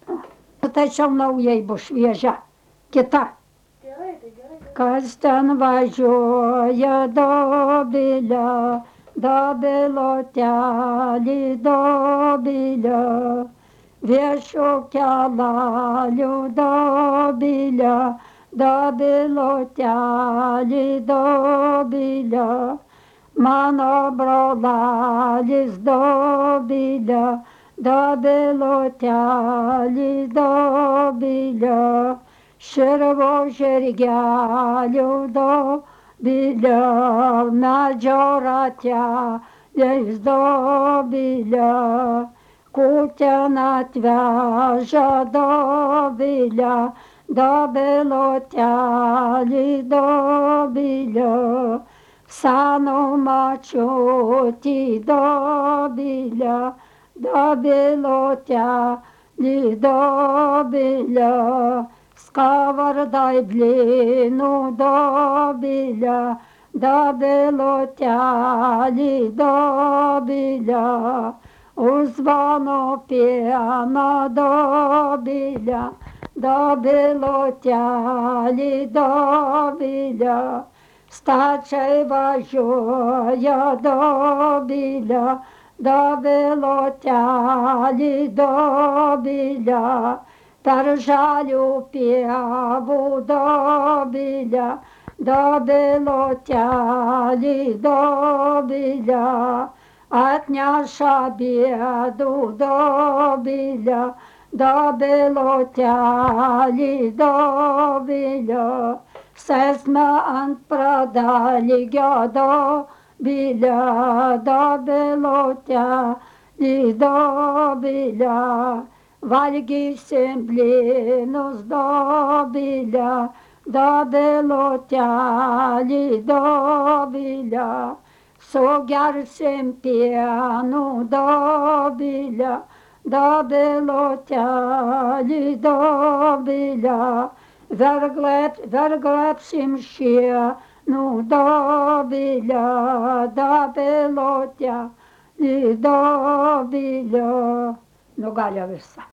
Tačiau naujai bus šviežia, kita. Gerai, tai gerai. Kas ten važiuoja Dobilę, Dobilotelį, Dobilę, viešu kelalių Dobilę, Dobilotelį, Dobilę, mano brolelis Dobilę, Dobilotelį, Dobilę. Širvo žirgelių Dobilę, medžio rateliais Dobilę, kūten atveža Dobilę, Dobilotelį, Dobilę, senų mačiutį Dobilę, Dobilotelį, Dobilę. Skavardai blynų Dobilę, Dobilotelį, Dobilę, uzvano pieną Dobilę, Dobilotelį, Dobilę, stačiai važiuoja Dobilę, Dobilotelį, Dobilę. Per žalių pievų Dobilę, Dobilotelį, Dobilę, atneša bėdų Dobilę, Dobilotelį, Dobilę, sėsme ant pradalgio Dobilę, Dobilotelį, Dobilę. Valgysim blynus Dobilę, Dobilotelį, Dobilę, sugersim pienų Dobilę, Dobilotelį, Dobilę, verglebsim šienų Dobilę, Dobilotelį, Dobilę. Nu gal jau visą.